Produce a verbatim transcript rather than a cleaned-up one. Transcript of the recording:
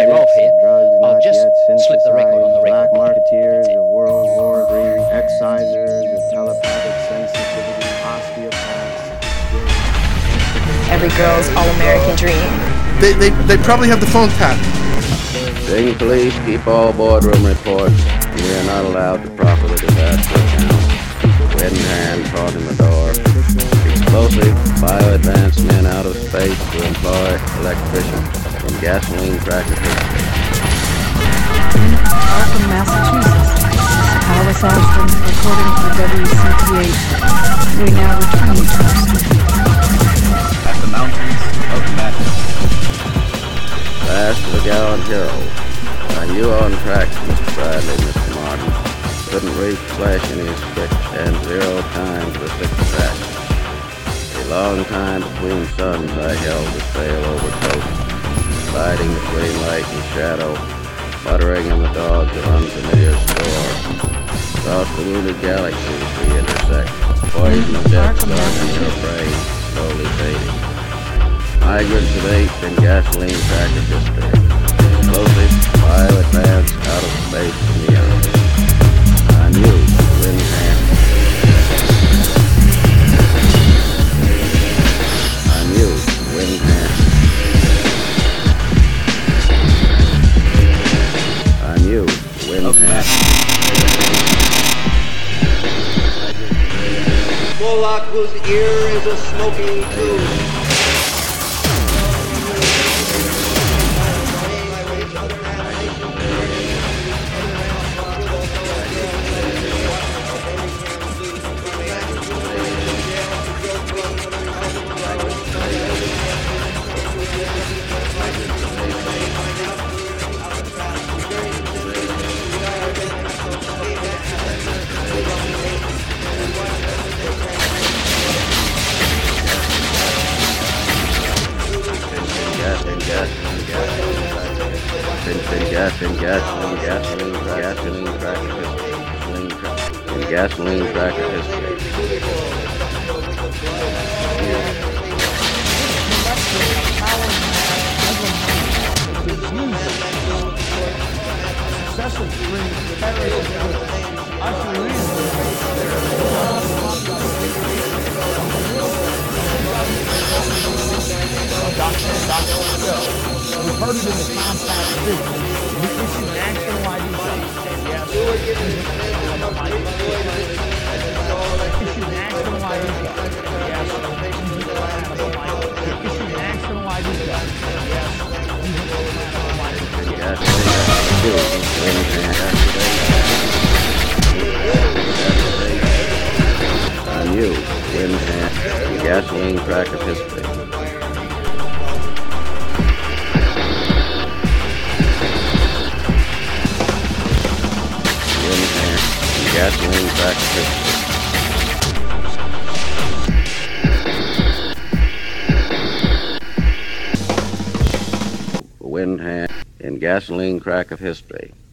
back off here. Drugs I'll not just yet slip the record on the record. Black marketeers of World War Three, excisers of telepathic sensitivity, osteopaths. Every girl's all-American dream. They, they, they probably have the phone tapped. Sing police, keep all boardroom reports. We are not allowed to properly disaster account. Wind hand caught in the door. Explosive, bio-advanced men out of space to employ electricians from gasoline cracker history. Arkham, Massachusetts. Alice Ashton, according to the W C P H. We now return to our studio. At the mountains of madness. Fast to the gallant hero. Are you on track, Mister Bradley, Mister Martin? Couldn't reach flesh in his quick and zero time to the sixth track. A long time between suns I held to sail over coast, sliding between light and shadow, muttering in the dogs of unfamiliar store. Across the wounded galaxies we intersect, poison of death starting in your brain, slowly fading. Migrants of ache and gasoline cracker history, explosive, bio-advanced, out of space and beyond. I'm you, wind hand. I'm you, wind hand. I'm you, wind hand. Moloch, whose ear is a smoking tube. Gasoline, gasoline, gasoline, gasoline, cracker history. Gasoline, cracker history. We've heard it in the compact business. We issue national I D cards. Yes. Issue national I D cards. Yes. Issue national I D cards. Yes. I'm you, wind hand, gasoline crack of history. Gasoline crack of history. Wind hand in gasoline crack of history.